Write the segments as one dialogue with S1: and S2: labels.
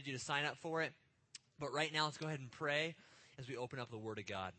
S1: You to sign up for it. But right now, let's go ahead and pray as we open up the Word of God.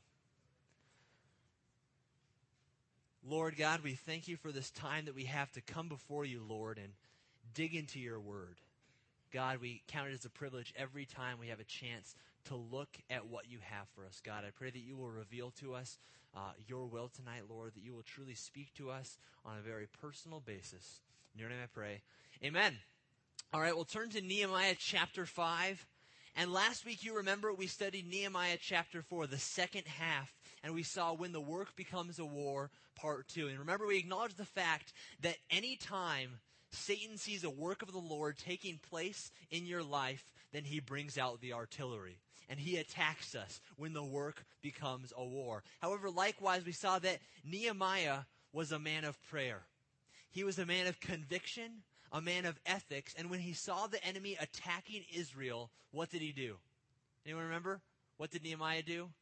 S1: Lord God, we thank you for this time that we have to come before you, Lord, and dig into your Word. God, we count it as a privilege every time we have a chance to look at what you have for us. God, I pray that you will reveal to us your will tonight, Lord, that you will truly speak to us on a very personal basis. In your name I pray. Amen. All right, we'll turn to Nehemiah chapter 5. And last week, you remember, we studied Nehemiah chapter 4, the second half, and we saw When the Work Becomes a War, part 2. And remember, we acknowledged the fact that any time Satan sees a work of the Lord taking place in your life, then he brings out the artillery. And he attacks us when the work becomes a war. However, likewise, we saw that Nehemiah was a man of prayer. He was a man of conviction, a man of ethics, and when he saw the enemy attacking Israel, what did he do? Anyone remember? What did Nehemiah do?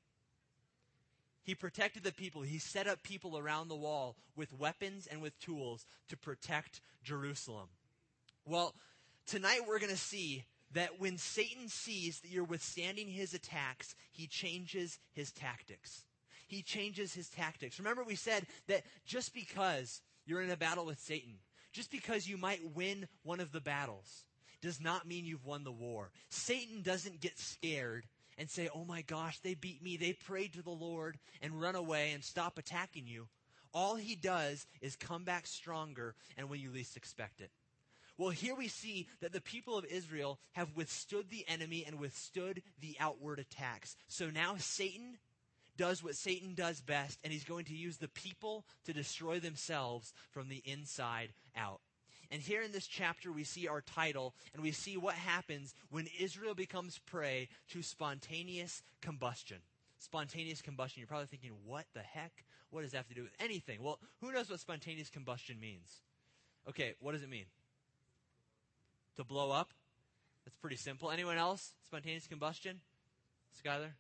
S1: He protected the people. He set up people around the wall with weapons and with tools to protect Jerusalem. Well, tonight we're going to see that when Satan sees that you're withstanding his attacks, he changes his tactics. He changes his tactics. Remember, we said that just because you're in a battle with Satan, just because you might win one of the battles, does not mean you've won the war. Satan doesn't get scared and say, oh my gosh, they beat me, they prayed to the Lord, and run away and stop attacking you. All he does is come back stronger and when you least expect it. Well, here we see that the people of Israel have withstood the enemy and withstood the outward attacks. So now Satan does what Satan does best, and he's going to use the people to destroy themselves from the inside out. And here in this chapter, we see our title, and we see what happens when Israel becomes prey to spontaneous combustion. Spontaneous combustion. You're probably thinking, what the heck? What does that have to do with anything? Well, who knows what spontaneous combustion means? Okay, what does it mean? To blow up? That's pretty simple. Anyone else? Spontaneous combustion? Skylar?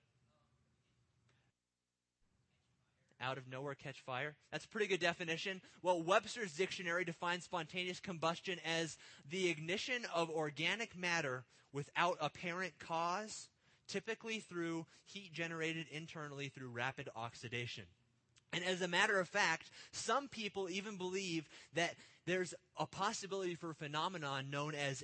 S1: Out of nowhere, catch fire. That's a pretty good definition. Well, Webster's dictionary defines spontaneous combustion as the ignition of organic matter without apparent cause, typically through heat generated internally through rapid oxidation. And as a matter of fact, some people even believe that there's a possibility for a phenomenon known as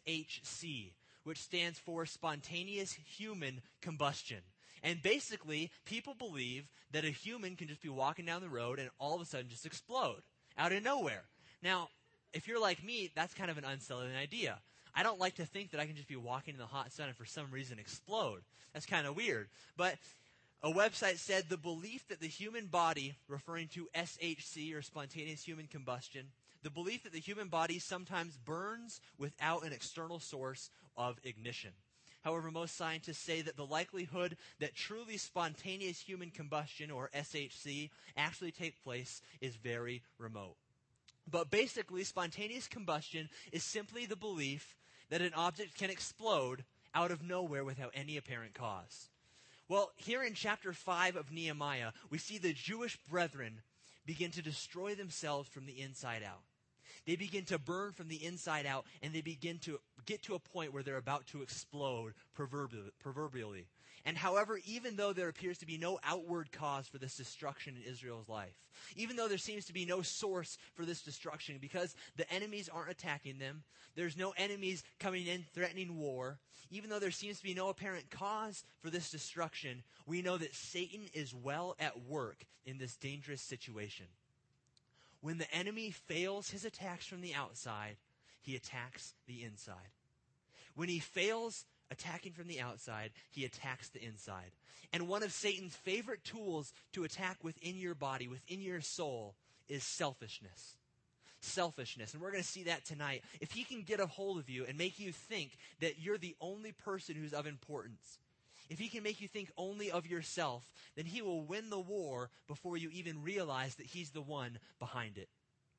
S1: SHC, which stands for spontaneous human combustion. And basically, people believe that a human can just be walking down the road and all of a sudden just explode out of nowhere. Now, if you're like me, that's kind of an unsettling idea. I don't like to think that I can just be walking in the hot sun and for some reason explode. That's kind of weird. But a website said the belief that the human body, referring to SHC or spontaneous human combustion, the belief that the human body sometimes burns without an external source of ignition. However, most scientists say that the likelihood that truly spontaneous human combustion, or SHC, actually take place is very remote. But basically, spontaneous combustion is simply the belief that an object can explode out of nowhere without any apparent cause. Well, here in chapter 5 of Nehemiah, we see the Jewish brethren begin to destroy themselves from the inside out. They begin to burn from the inside out, and they begin to get to a point where they're about to explode proverbially. And however, even though there appears to be no outward cause for this destruction in Israel's life, even though there seems to be no source for this destruction because the enemies aren't attacking them, there's no enemies coming in threatening war, even though there seems to be no apparent cause for this destruction, we know that Satan is well at work in this dangerous situation. When the enemy fails his attacks from the outside, he attacks the inside. When he fails attacking from the outside, he attacks the inside. And one of Satan's favorite tools to attack within your body, within your soul, is selfishness. Selfishness. And we're going to see that tonight. If he can get a hold of you and make you think that you're the only person who's of importance, if he can make you think only of yourself, then he will win the war before you even realize that he's the one behind it.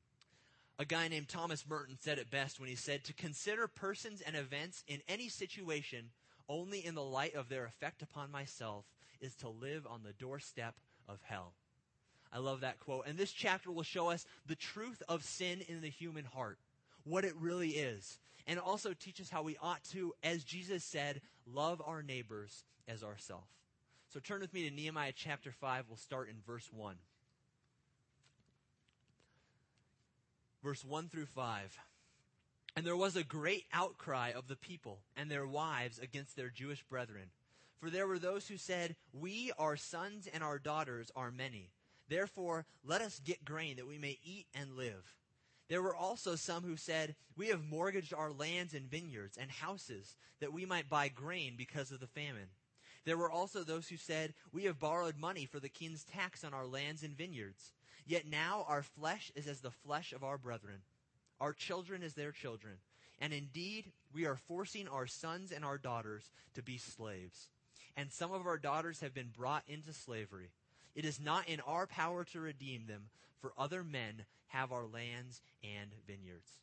S1: A guy named Thomas Merton said it best when he said, to consider persons and events in any situation only in the light of their effect upon myself is to live on the doorstep of hell. I love that quote. And this chapter will show us the truth of sin in the human heart. what it really is. And it also teaches how we ought to, as Jesus said, love our neighbors as ourselves. So turn with me to Nehemiah chapter 5. We'll start in verse 1. Verse 1 through 5. And there was a great outcry of the people and their wives against their Jewish brethren. For there were those who said, "We, our sons and our daughters, are many. Therefore, let us get grain that we may eat and live." There were also some who said, "We have mortgaged our lands and vineyards and houses that we might buy grain because of the famine." There were also those who said, "We have borrowed money for the king's tax on our lands and vineyards. Yet now our flesh is as the flesh of our brethren, our children as their children. And indeed, we are forcing our sons and our daughters to be slaves. And some of our daughters have been brought into slavery. It is not in our power to redeem them, for other men have our lands and vineyards."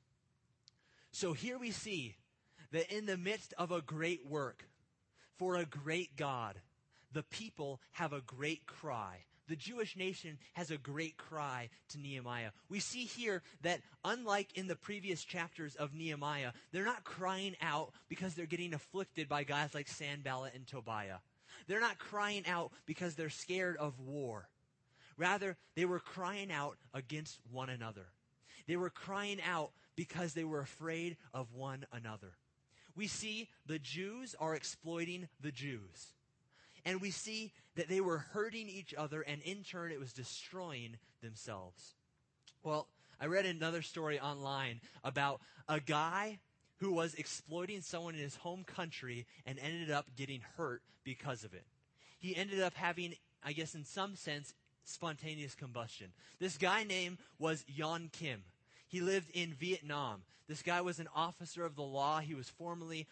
S1: So here we see that in the midst of a great work for a great God, the people have a great cry. The Jewish nation has a great cry to Nehemiah. We see here that unlike in the previous chapters of Nehemiah, they're not crying out because they're getting afflicted by guys like Sanballat and Tobiah. They're not crying out because they're scared of war. Rather, they were crying out against one another. They were crying out because they were afraid of one another. We see the Jews are exploiting the Jews. And we see that they were hurting each other, and in turn it was destroying themselves. Well, I read another story online about a guy who was exploiting someone in his home country and ended up getting hurt because of it. He ended up having, I guess in some sense, spontaneous combustion. This guy name was Yon Kim. He lived in Vietnam. This guy was an officer of the law. He was formerly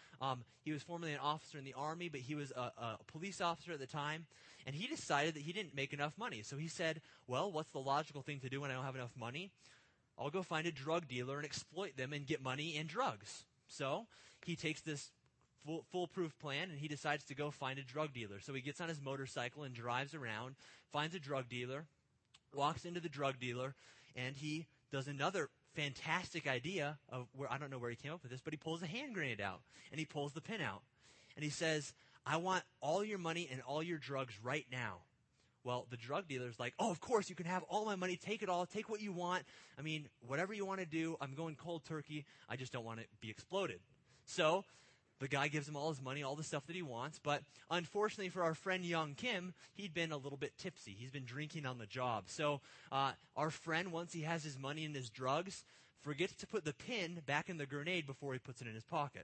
S1: an officer in the army, but he was a police officer at the time. And he decided that he didn't make enough money. So he said, well, what's the logical thing to do when I don't have enough money? I'll go find a drug dealer and exploit them and get money and drugs. So he takes this foolproof plan, and he decides to go find a drug dealer. So he gets on his motorcycle and drives around, finds a drug dealer, walks into the drug dealer, and he does another fantastic idea of where, I don't know where he came up with this, but he pulls a hand grenade out, and he pulls the pin out. And he says, "I want all your money and all your drugs right now." Well, the drug dealer's like, "Oh, of course, you can have all my money. Take it all. Take what you want. I mean, whatever you want to do. I'm going cold turkey. I just don't want to be exploded." So the guy gives him all his money, all the stuff that he wants. But unfortunately for our friend Young Kim, he'd been a little bit tipsy. He's been drinking on the job. So our friend, once he has his money and his drugs, forgets to put the pin back in the grenade before he puts it in his pocket.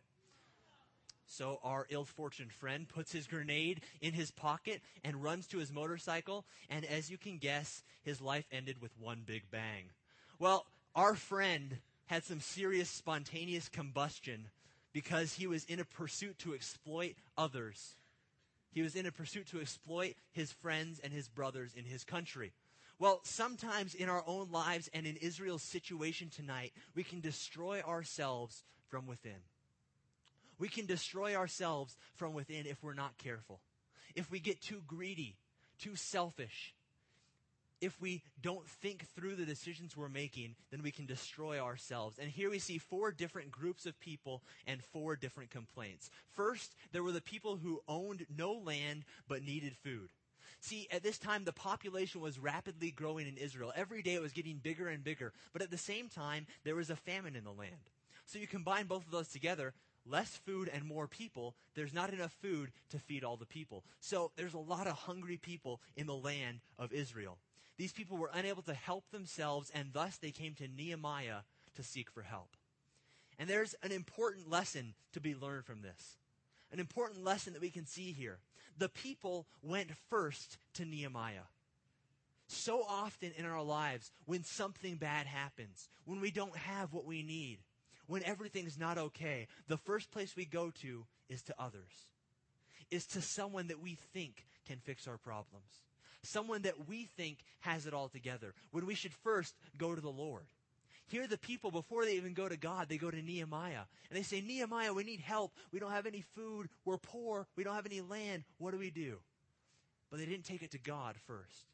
S1: So our ill-fortunate friend puts his grenade in his pocket and runs to his motorcycle. And as you can guess, his life ended with one big bang. Well, our friend had some serious spontaneous combustion because he was in a pursuit to exploit others. He was in a pursuit to exploit his friends and his brothers in his country. Well, sometimes in our own lives and in Israel's situation tonight, we can destroy ourselves from within. We can destroy ourselves from within if we're not careful. If we get too greedy, too selfish, if we don't think through the decisions we're making, then we can destroy ourselves. And here we see 4 different groups of people and 4 different complaints. First, there were the people who owned no land but needed food. See, at this time, the population was rapidly growing in Israel. Every day it was getting bigger and bigger. But at the same time, there was a famine in the land. So you combine both of those together, less food and more people, there's not enough food to feed all the people. So there's a lot of hungry people in the land of Israel. These people were unable to help themselves, and thus they came to Nehemiah to seek for help. And there's an important lesson to be learned from this. An important lesson that we can see here. The people went first to Nehemiah. So often in our lives, when something bad happens, when we don't have what we need, when everything's not okay, the first place we go to is to others. Is to someone that we think can fix our problems. Someone that we think has it all together, when we should first go to the Lord. Here the people, before they even go to God, they go to Nehemiah. And they say, "Nehemiah, we need help. We don't have any food. We're poor. We don't have any land. What do we do?" But they didn't take it to God first.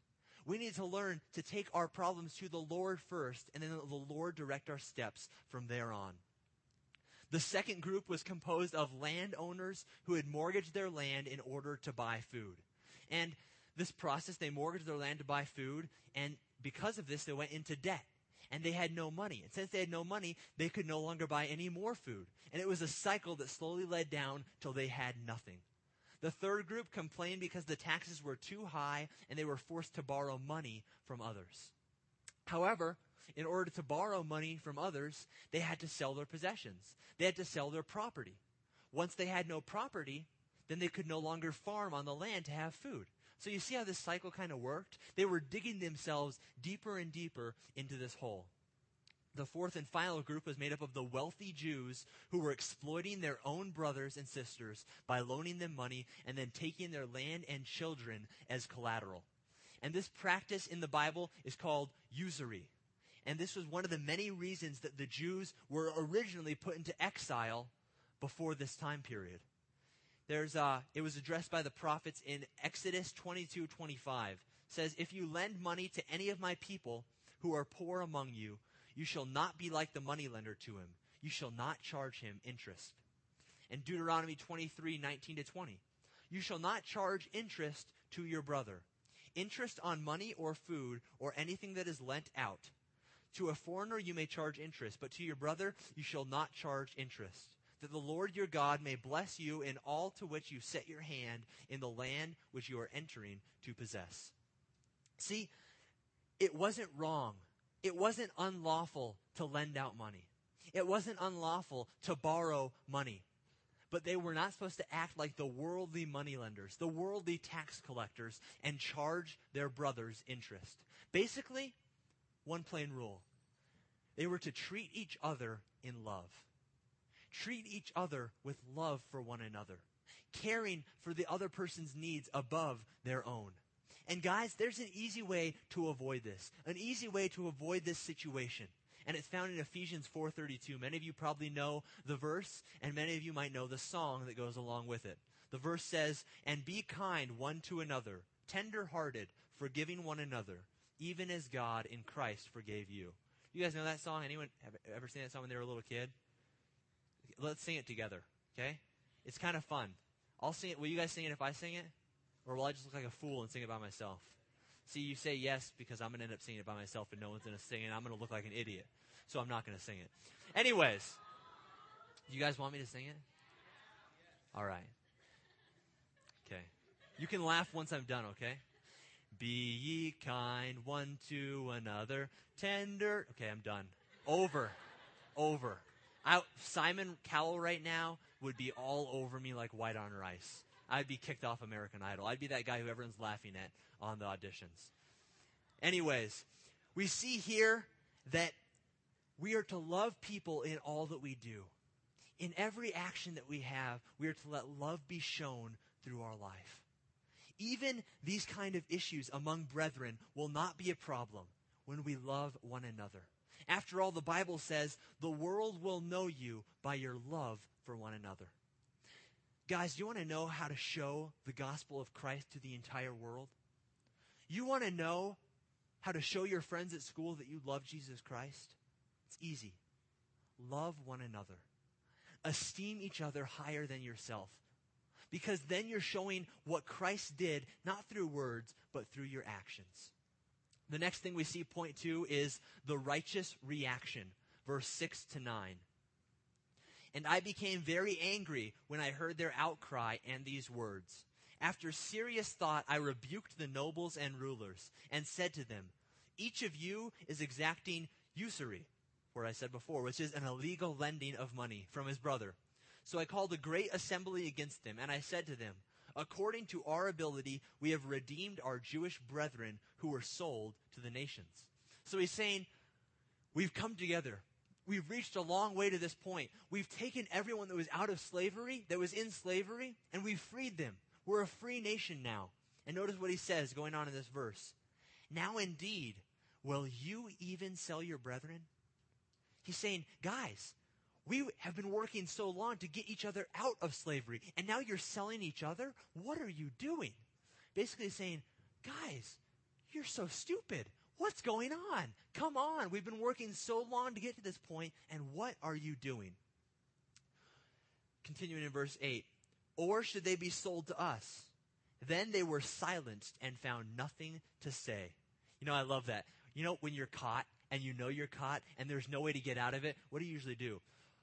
S1: We need to learn to take our problems to the Lord first, and then the Lord direct our steps from there on. The second group was composed of landowners who had mortgaged their land in order to buy food. And this process, they mortgaged their land to buy food, and because of this, they went into debt. And they had no money. And since they had no money, they could no longer buy any more food. And it was a cycle that slowly led down till they had nothing. The third group complained because the taxes were too high and they were forced to borrow money from others. However, in order to borrow money from others, they had to sell their possessions. They had to sell their property. Once they had no property, then they could no longer farm on the land to have food. So you see how this cycle kind of worked? They were digging themselves deeper and deeper into this hole. The fourth and final group was made up of the wealthy Jews who were exploiting their own brothers and sisters by loaning them money and then taking their land and children as collateral. And this practice in the Bible is called usury. And this was one of the many reasons that the Jews were originally put into exile before this time period. It was addressed by the prophets in Exodus 22:25. It says, "If you lend money to any of my people who are poor among you, you shall not be like the moneylender to him. You shall not charge him interest." And Deuteronomy 23:19-20. "You shall not charge interest to your brother, interest on money or food or anything that is lent out. To a foreigner you may charge interest, but to your brother you shall not charge interest, that the Lord your God may bless you in all to which you set your hand in the land which you are entering to possess." See, it wasn't wrong. It wasn't unlawful to lend out money. It wasn't unlawful to borrow money. But they were not supposed to act like the worldly moneylenders, the worldly tax collectors, and charge their brothers interest. Basically, one plain rule. They were to treat each other in love. Treat each other with love for one another, caring for the other person's needs above their own. And guys, there's an easy way to avoid this, an easy way to avoid this situation. And it's found in Ephesians 4:32. Many of you probably know the verse, and many of you might know the song that goes along with it. The verse says, "And be kind one to another, tender-hearted, forgiving one another, even as God in Christ forgave you." You guys know that song? Anyone have ever seen that song when they were a little kid? Let's sing it together, okay? It's kind of fun. I'll sing it. Will you guys sing it if I sing it? Or will I just look like a fool and sing it by myself? See, you say yes because I'm going to end up singing it by myself and no one's going to sing it. I'm going to look like an idiot. So I'm not going to sing it. Anyways, do you guys want me to sing it? All right. Okay. You can laugh once I'm done, okay? "Be ye kind one to another, tender." Okay, I'm done. Over. Simon Cowell right now would be all over me like white on rice. I'd be kicked off American Idol. I'd be that guy who everyone's laughing at on the auditions. Anyways, we see here that we are to love people in all that we do. In every action that we have, we are to let love be shown through our life. Even these kind of issues among brethren will not be a problem when we love one another. After all, the Bible says, "The world will know you by your love for one another." Guys, you want to know how to show the gospel of Christ to the entire world? You want to know how to show your friends at school that you love Jesus Christ? It's easy. Love one another. Esteem each other higher than yourself. Because then you're showing what Christ did, not through words, but through your actions. The next thing we see, point 2, is the righteous reaction. Verse 6-9. "And I became very angry when I heard their outcry and these words. After serious thought, I rebuked the nobles and rulers and said to them, 'Each of you is exacting usury,'" where I said before, which is an illegal lending of money from his brother. "So I called a great assembly against them, and I said to them, 'According to our ability, we have redeemed our Jewish brethren who were sold to the nations.'" So he's saying, we've come together. We've reached a long way to this point. We've taken everyone that was out of slavery, that was in slavery, and we've freed them. We're a free nation now. And notice what he says going on in this verse. "Now indeed, will you even sell your brethren?" He's saying, guys, we have been working so long to get each other out of slavery, and now you're selling each other? What are you doing? Basically saying, guys, you're so stupid. What's going on? Come on. We've been working so long to get to this point, and what are you doing? Continuing in verse 8. Or should they be sold to us? Then they were silenced and found nothing to say. You know, I love that. You know, when you're caught and you know you're caught and there's no way to get out of it, what do you usually do?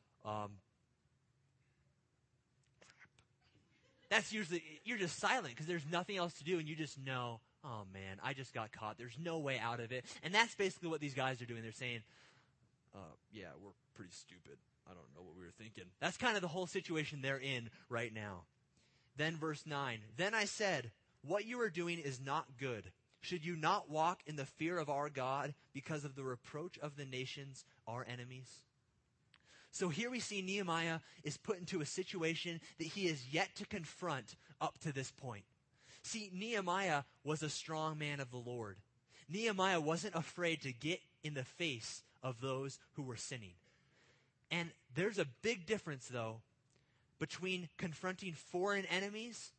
S1: That's usually, you're just silent because there's nothing else to do and you just know, oh man, I just got caught. There's no way out of it. And that's basically what these guys are doing. They're saying, yeah, we're pretty stupid. I don't know what we were thinking. That's kind of the whole situation they're in right now. Then verse 9, then I said, what you are doing is not good. Should you not walk in the fear of our God because of the reproach of the nations, our enemies? So here we see Nehemiah is put into a situation that he is yet to confront up to this point. See, Nehemiah was a strong man of the Lord. Nehemiah wasn't afraid to get in the face of those who were sinning. And there's a big difference, though, between confronting foreign enemies,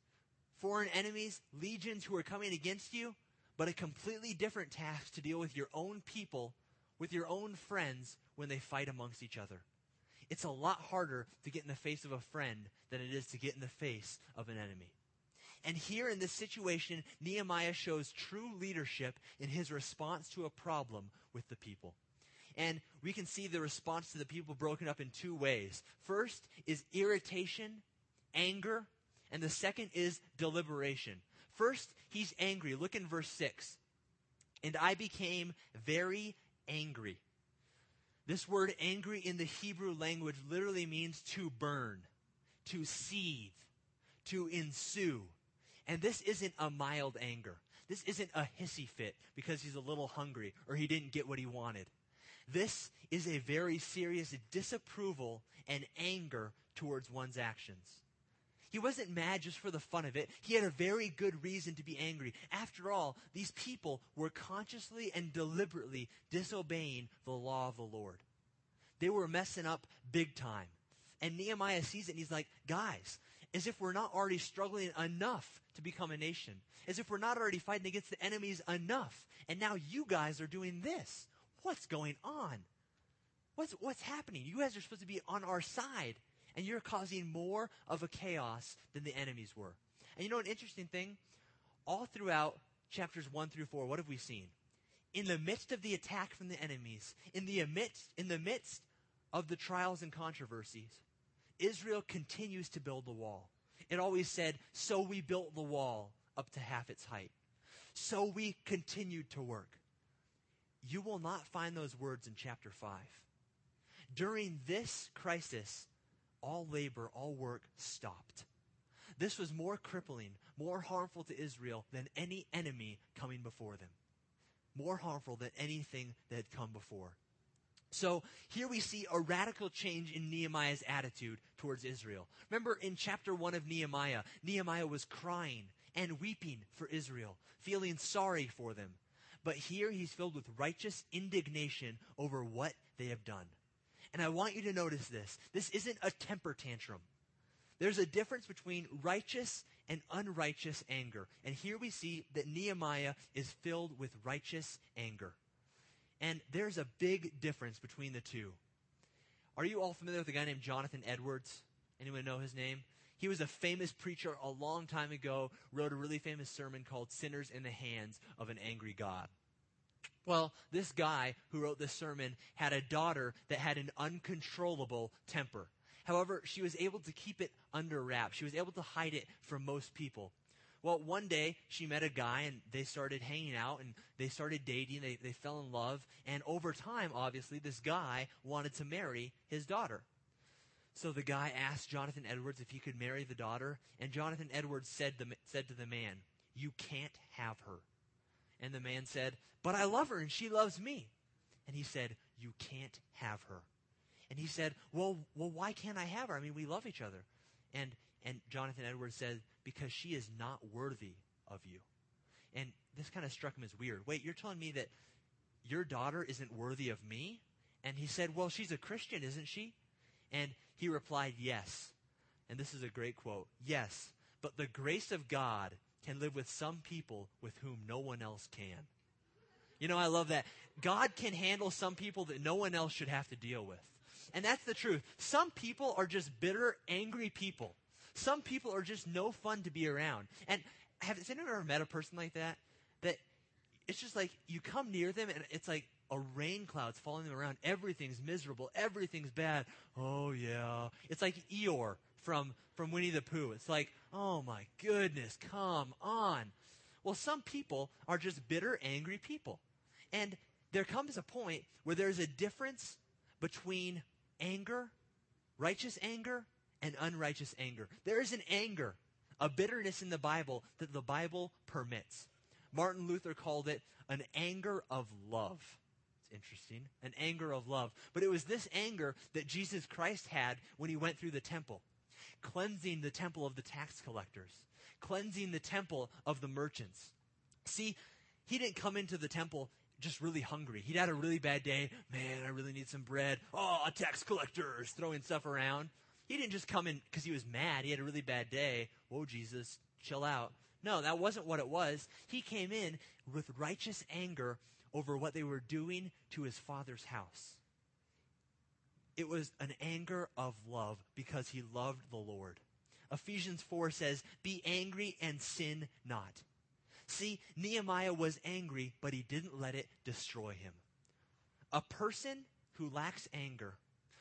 S1: legions who are coming against you, but a completely different task to deal with your own people, with your own friends when they fight amongst each other. It's a lot harder to get in the face of a friend than it is to get in the face of an enemy. And here in this situation, Nehemiah shows true leadership in his response to a problem with the people. And we can see the response to the people broken up in two ways. First is irritation, anger, and the second is deliberation. First, he's angry. Look in verse 6. And I became very angry. This word angry in the Hebrew language literally means to burn, to seethe, to ensue. And this isn't a mild anger. This isn't a hissy fit because he's a little hungry or he didn't get what he wanted. This is a very serious disapproval and anger towards one's actions. He wasn't mad just for the fun of it. He had a very good reason to be angry. After all, these people were consciously and deliberately disobeying the law of the Lord. They were messing up big time. And Nehemiah sees it and he's like, guys, as if we're not already struggling enough to become a nation. As if we're not already fighting against the enemies enough. And now you guys are doing this. What's going on? What's happening? You guys are supposed to be on our side. And you're causing more of a chaos than the enemies were. And you know an interesting thing? All throughout chapters 1 through 4, what have we seen? In the midst of the attack from the enemies, in the midst of the trials and controversies, Israel continues to build the wall. It always said, so we built the wall up to half its height. So we continued to work. You will not find those words in chapter 5. During this crisis, all labor, all work stopped. This was more crippling, more harmful to Israel than any enemy coming before them. More harmful than anything that had come before. So here we see a radical change in Nehemiah's attitude towards Israel. Remember in chapter 1 of Nehemiah, Nehemiah was crying and weeping for Israel, feeling sorry for them. But here he's filled with righteous indignation over what they have done. And I want you to notice this. This isn't a temper tantrum. There's a difference between righteous and unrighteous anger. And here we see that Nehemiah is filled with righteous anger. And there's a big difference between the two. Are you all familiar with a guy named Jonathan Edwards? Anyone know his name? He was a famous preacher a long time ago, wrote a really famous sermon called Sinners in the Hands of an Angry God. Well, this guy who wrote this sermon had a daughter that had an uncontrollable temper. However, she was able to keep it under wraps. She was able to hide it from most people. Well, one day she met a guy and they started hanging out and they started dating. They fell in love. And over time, obviously, this guy wanted to marry his daughter. So the guy asked Jonathan Edwards if he could marry the daughter. And Jonathan Edwards said to the man, "You can't have her." And the man said, "But I love her and she loves me." And he said, "You can't have her." And he said, well, why can't I have her? I mean, we love each other. And Jonathan Edwards said, because she is not worthy of you. And this kind of struck him as weird. Wait, you're telling me that your daughter isn't worthy of me? And he said, well, she's a Christian, isn't she? And he replied, yes. And this is a great quote. Yes, but the grace of God can live with some people with whom no one else can. I love that. God can handle some people that no one else should have to deal with. And that's the truth. Some people are just bitter, angry people. Some people are just no fun to be around. And has anyone ever met a person like that? That it's just like you come near them and it's like a rain cloud's following them around. Everything's miserable. Everything's bad. Oh, yeah. It's like Eeyore from Winnie the Pooh. It's like, oh, my goodness, come on. Well, some people are just bitter, angry people. And there comes a point where there's a difference between anger, righteous anger, and unrighteous anger. There is an anger, a bitterness in the Bible that the Bible permits. Martin Luther called it an anger of love. It's interesting, an anger of love. But it was this anger that Jesus Christ had when he went through the temple, cleansing the temple of the tax collectors, cleansing the temple of the merchants. See, he didn't come into the temple just really hungry. He'd had a really bad day. Man, I really need some bread. Oh, tax collectors throwing stuff around. He didn't just come in because he was mad. He had a really bad day. Whoa, Jesus, chill out. No, that wasn't what it was. He came in with righteous anger over what they were doing to his Father's house. It was an anger of love because he loved the Lord. Ephesians 4 says, be angry and sin not. See, Nehemiah was angry, but he didn't let it destroy him. A person who lacks anger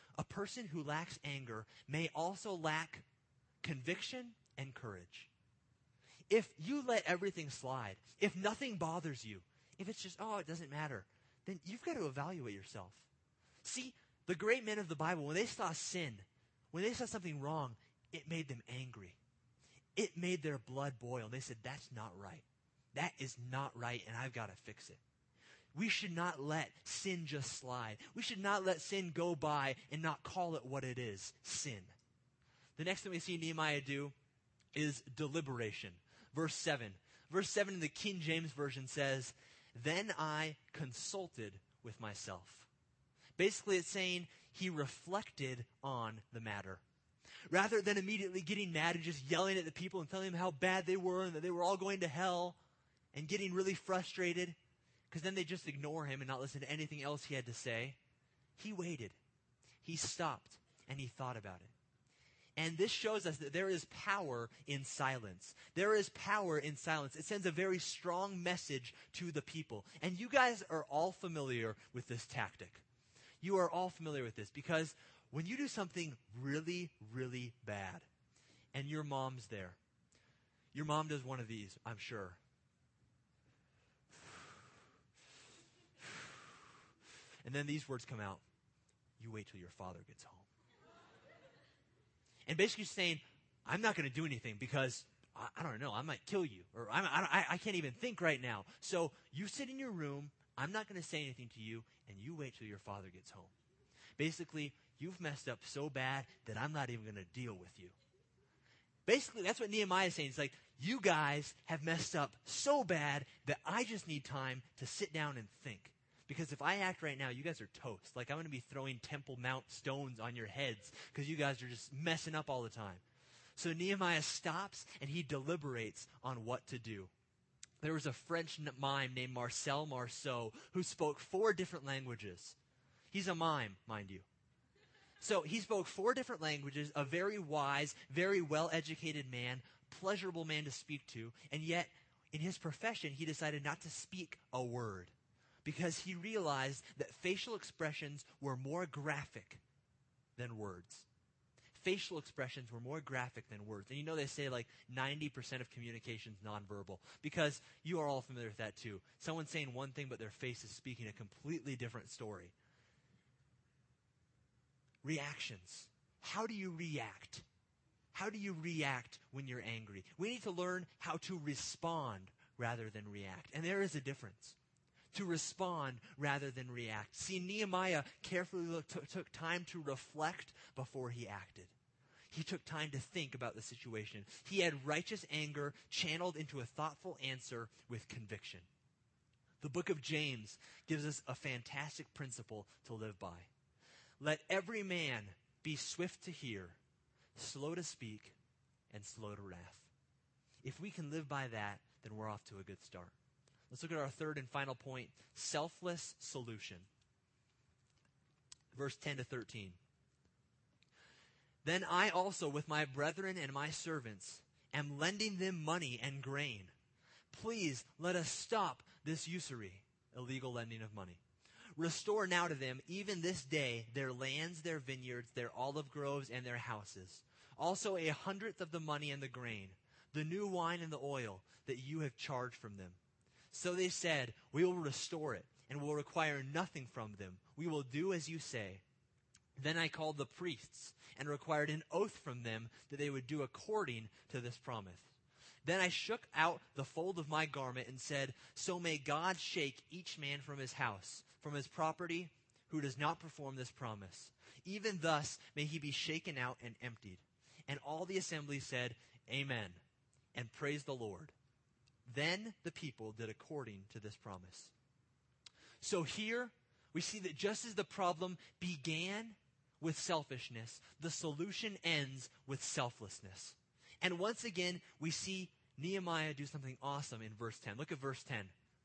S1: may also lack conviction and courage. If you let everything slide, if nothing bothers you, if it's just, it doesn't matter, then you've got to evaluate yourself. See, the great men of the Bible, when they saw sin, when they saw something wrong, it made them angry. It made their blood boil. They said, that's not right. That is not right, and I've got to fix it. We should not let sin just slide. We should not let sin go by and not call it what it is, sin. The next thing we see Nehemiah do is deliberation. Verse 7. Verse 7 in the King James Version says, then I consulted with myself. Basically, it's saying he reflected on the matter. Rather than immediately getting mad and just yelling at the people and telling them how bad they were and that they were all going to hell and getting really frustrated, because then they just ignore him and not listen to anything else he had to say, he waited. He stopped and he thought about it. And this shows us that there is power in silence. There is power in silence. It sends a very strong message to the people. And you guys are all familiar with this tactic. You are all familiar with this because when you do something really, really bad and your mom's there, your mom does one of these, I'm sure. And then these words come out. You wait till your father gets home. And basically saying, I'm not going to do anything because, I don't know, I might kill you. Or I can't even think right now. So you sit in your room. I'm not going to say anything to you. And you wait till your father gets home. Basically, you've messed up so bad that I'm not even going to deal with you. Basically, that's what Nehemiah is saying. It's like, you guys have messed up so bad that I just need time to sit down and think. Because if I act right now, you guys are toast. Like, I'm going to be throwing Temple Mount stones on your heads because you guys are just messing up all the time. So Nehemiah stops and he deliberates on what to do. There was a French mime named Marcel Marceau who spoke 4 different languages. He's a mime, mind you. So he spoke 4 different languages, a very wise, very well-educated man, pleasurable man to speak to, and yet in his profession he decided not to speak a word because he realized that facial expressions were more graphic than words. Facial expressions were more graphic than words. And you know they say like 90% of communication is nonverbal because you are all familiar with that too. Someone's saying one thing but their face is speaking a completely different story. Reactions. How do you react? How do you react when you're angry? We need to learn how to respond rather than react. And there is a difference. To respond rather than react. See, Nehemiah carefully took time to reflect before he acted. He took time to think about the situation. He had righteous anger channeled into a thoughtful answer with conviction. The book of James gives us a fantastic principle to live by. Let every man be swift to hear, slow to speak, and slow to wrath. If we can live by that, then we're off to a good start. Let's look at our third and final point, selfless solution. Verse 10 to 13. Then I also, with my brethren and my servants, am lending them money and grain. Please let us stop this usury, illegal lending of money. Restore now to them, even this day, their lands, their vineyards, their olive groves, and their houses. Also 100th of the money and the grain, the new wine and the oil that you have charged from them. So they said, we will restore it, and will require nothing from them. We will do as you say. Then I called the priests, and required an oath from them that they would do according to this promise. Then I shook out the fold of my garment and said, so may God shake each man from his house, from his property, who does not perform this promise. Even thus may he be shaken out and emptied. And all the assembly said, Amen, and praised the Lord. Then the people did according to this promise. So here we see that just as the problem began with selfishness, the solution ends with selflessness. And once again, we see Nehemiah do something awesome in verse 10. Look at verse 10.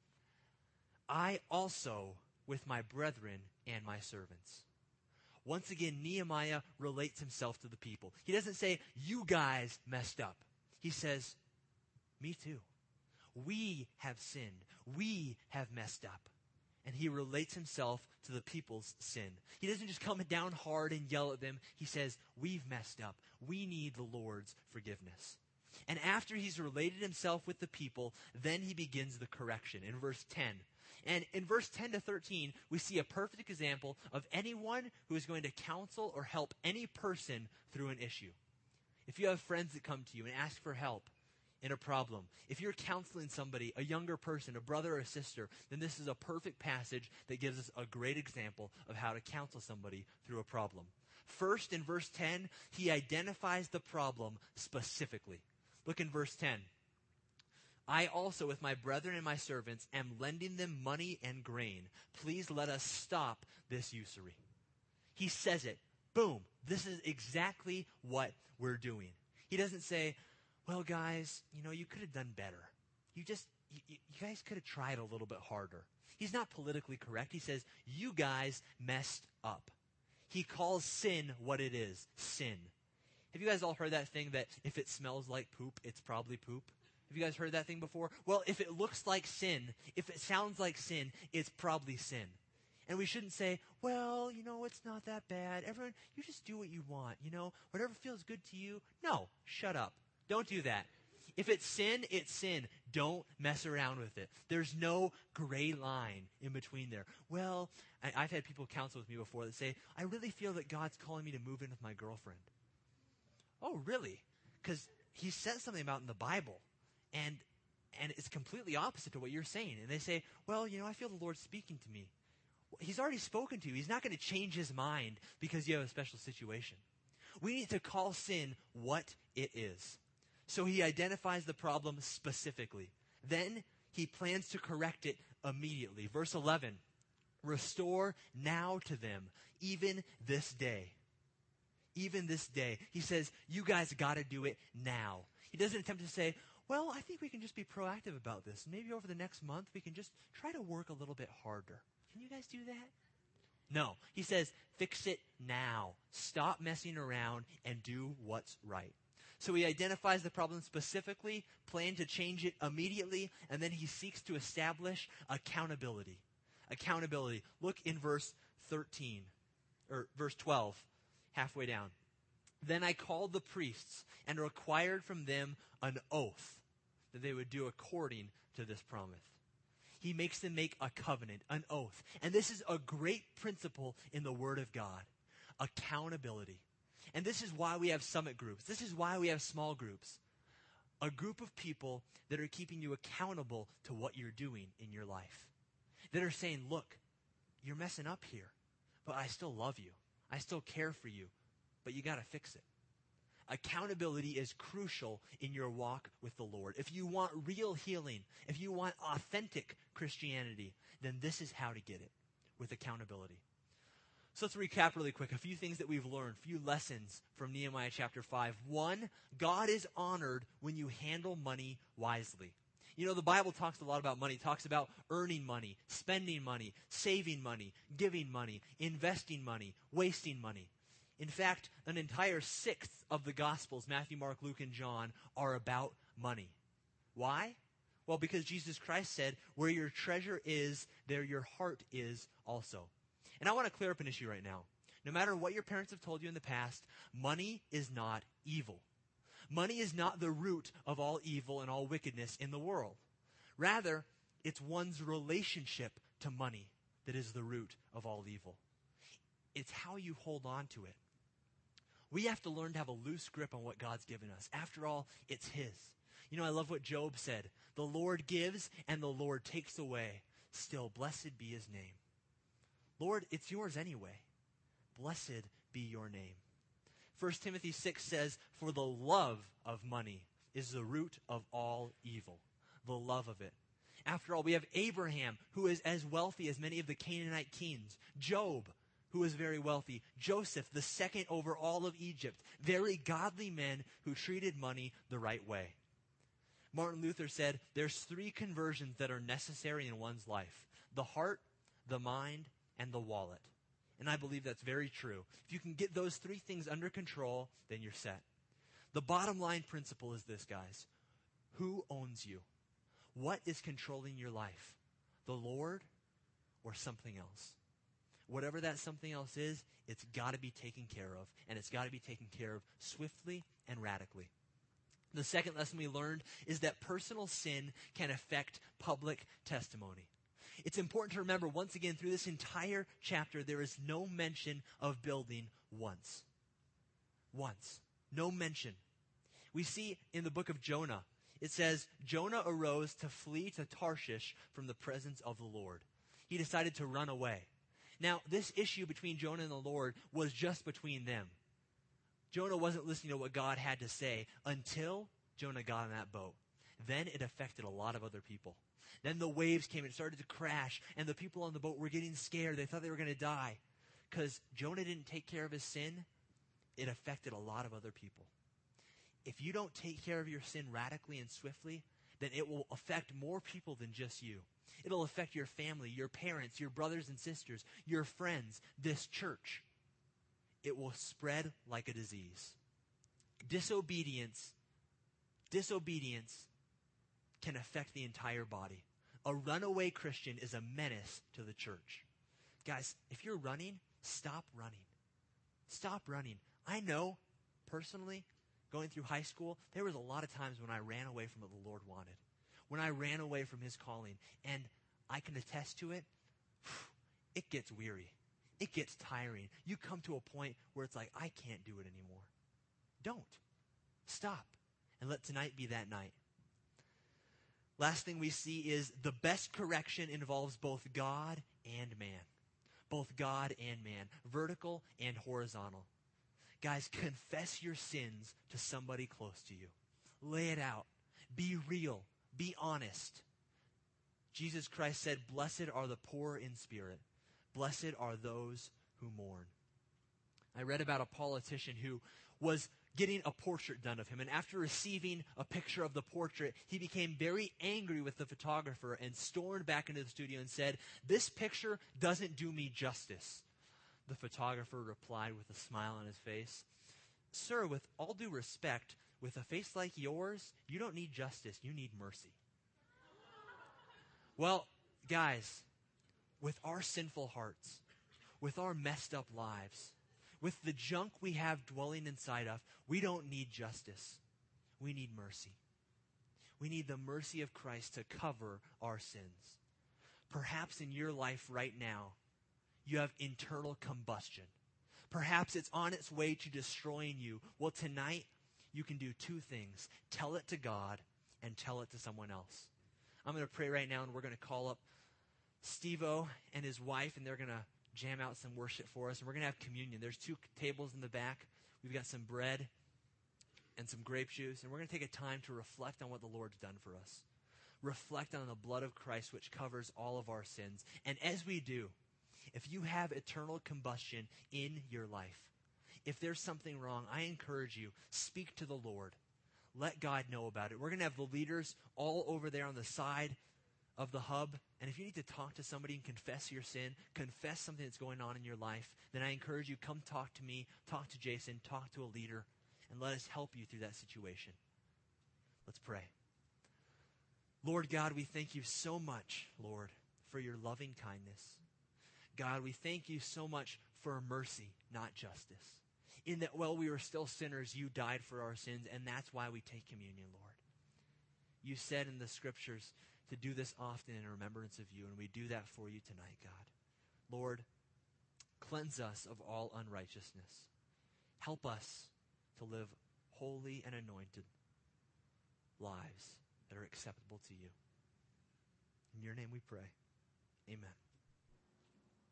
S1: I also, with my brethren and my servants. Once again, Nehemiah relates himself to the people. He doesn't say, you guys messed up. He says, me too. We have sinned. We have messed up. And he relates himself to the people's sin. He doesn't just come down hard and yell at them. He says, we've messed up. We need the Lord's forgiveness. And after he's related himself with the people, then he begins the correction in verse 10. And in verse 10 to 13, we see a perfect example of anyone who is going to counsel or help any person through an issue. If you have friends that come to you and ask for help in a problem, if you're counseling somebody, a younger person, a brother or a sister, then this is a perfect passage that gives us a great example of how to counsel somebody through a problem. First, in verse 10, he identifies the problem specifically. Look in verse 10. I also, with my brethren and my servants, am lending them money and grain. Please let us stop this usury. He says it. Boom. This is exactly what we're doing. He doesn't say, well, guys, you could have done better. You guys could have tried a little bit harder. He's not politically correct. He says, you guys messed up. He calls sin what it is, sin. Have you guys all heard that thing that if it smells like poop, it's probably poop? Have you guys heard that thing before? Well, if it looks like sin, if it sounds like sin, it's probably sin. And we shouldn't say, well, it's not that bad. Everyone, you just do what you want. Whatever feels good to you. No, shut up. Don't do that. If it's sin, it's sin. Don't mess around with it. There's no gray line in between there. Well, I've had people counsel with me before that say, I really feel that God's calling me to move in with my girlfriend. Oh, really? Because he says something about in the Bible. And it's completely opposite to what you're saying. And they say, well, I feel the Lord speaking to me. He's already spoken to you. He's not going to change his mind because you have a special situation. We need to call sin what it is. So he identifies the problem specifically. Then he plans to correct it immediately. Verse 11, restore now to them, even this day. Even this day. He says, you guys got to do it now. He doesn't attempt to say, well, I think we can just be proactive about this. Maybe over the next month we can just try to work a little bit harder. Can you guys do that? No. He says, fix it now. Stop messing around and do what's right. So he identifies the problem specifically, plans to change it immediately, and then he seeks to establish accountability. Accountability. Look in verse 13, or verse 12, halfway down. Then I called the priests and required from them an oath that they would do according to this promise. He makes them make a covenant, an oath. And this is a great principle in the Word of God. Accountability. And this is why we have summit groups. This is why we have small groups. A group of people that are keeping you accountable to what you're doing in your life. That are saying, look, you're messing up here, but I still love you. I still care for you, but you got to fix it. Accountability is crucial in your walk with the Lord. If you want real healing, if you want authentic Christianity, then this is how to get it, with accountability. So let's recap really quick. A few things that we've learned, a few lessons from Nehemiah chapter 5. 1, God is honored when you handle money wisely. You know, the Bible talks a lot about money. It talks about earning money, spending money, saving money, giving money, investing money, wasting money. In fact, an entire sixth of the Gospels, Matthew, Mark, Luke, and John, are about money. Why? Well, because Jesus Christ said, where your treasure is, there your heart is also. And I want to clear up an issue right now. No matter what your parents have told you in the past, money is not evil. Money is not the root of all evil and all wickedness in the world. Rather, it's one's relationship to money that is the root of all evil. It's how you hold on to it. We have to learn to have a loose grip on what God's given us. After all, it's His. You know, I love what Job said. The Lord gives and the Lord takes away. Still, blessed be His name. Lord, it's yours anyway. Blessed be your name. 1 Timothy 6 says, for the love of money is the root of all evil. The love of it. After all, we have Abraham, who is as wealthy as many of the Canaanite kings. Job, who is very wealthy. Joseph, the second over all of Egypt. Very godly men who treated money the right way. Martin Luther said, there's 3 conversions that are necessary in one's life. The heart, the mind, and the wallet. And I believe that's very true. If you can get those 3 things under control, then you're set. The bottom line principle is this, guys. Who owns you? What is controlling your life? The Lord or something else? Whatever that something else is, it's got to be taken care of. And it's got to be taken care of swiftly and radically. The second lesson we learned is that personal sin can affect public testimony. It's important to remember, once again, through this entire chapter, there is no mention of building once. Once. No mention. We see in the book of Jonah, it says, Jonah arose to flee to Tarshish from the presence of the Lord. He decided to run away. Now, this issue between Jonah and the Lord was just between them. Jonah wasn't listening to what God had to say until Jonah got on that boat. Then it affected a lot of other people. Then the waves came and started to crash, and the people on the boat were getting scared. They thought they were going to die. Because Jonah didn't take care of his sin, it affected a lot of other people. If you don't take care of your sin radically and swiftly, then it will affect more people than just you. It'll affect your family, your parents, your brothers and sisters, your friends, this church. It will spread like a disease. Disobedience can affect the entire body. A runaway Christian is a menace to the church. Guys, if you're running, stop running. Stop running. I know, personally, going through high school, there was a lot of times when I ran away from what the Lord wanted. When I ran away from His calling. And I can attest to it. It gets weary. It gets tiring. You come to a point where it's like, I can't do it anymore. Don't. Stop. And let tonight be that night. Last thing we see is the best correction involves both God and man. Both God and man. Vertical and horizontal. Guys, confess your sins to somebody close to you. Lay it out. Be real. Be honest. Jesus Christ said, blessed are the poor in spirit. Blessed are those who mourn. I read about a politician who was getting a portrait done of him. And after receiving a picture of the portrait, he became very angry with the photographer and stormed back into the studio and said, this picture doesn't do me justice. The photographer replied with a smile on his face, sir, with all due respect, with a face like yours, you don't need justice, you need mercy. Well, guys, with our sinful hearts, with our messed up lives, with the junk we have dwelling inside of, we don't need justice. We need mercy. We need the mercy of Christ to cover our sins. Perhaps in your life right now, you have internal combustion. Perhaps it's on its way to destroying you. Well, tonight, you can do 2 things. Tell it to God and tell it to someone else. I'm going to pray right now, and we're going to call up Steve-O and his wife, and they're going to jam out some worship for us, and we're going to have communion. There's 2 tables in the back. We've got some bread and some grape juice, and we're going to take a time to reflect on what the Lord's done for us. Reflect on the blood of Christ, which covers all of our sins. And as we do, if you have eternal combustion in your life, if there's something wrong, I encourage you, speak to the Lord. let God know about it. We're going to have the leaders all over there on the side of the hub. And if you need to talk to somebody and confess your sin, confess something that's going on in your life, then I encourage you, come talk to me, talk to Jason, talk to a leader, and let us help you through that situation. Let's pray. Lord God, we thank you so much, Lord, for your loving kindness. God, we thank you so much for mercy, not justice. In that while we were still sinners, you died for our sins, and that's why we take communion, Lord. You said in the scriptures to do this often in remembrance of you, and we do that for you tonight, God. Lord, cleanse us of all unrighteousness. Help us to live holy and anointed lives that are acceptable to you. In your name we pray. Amen.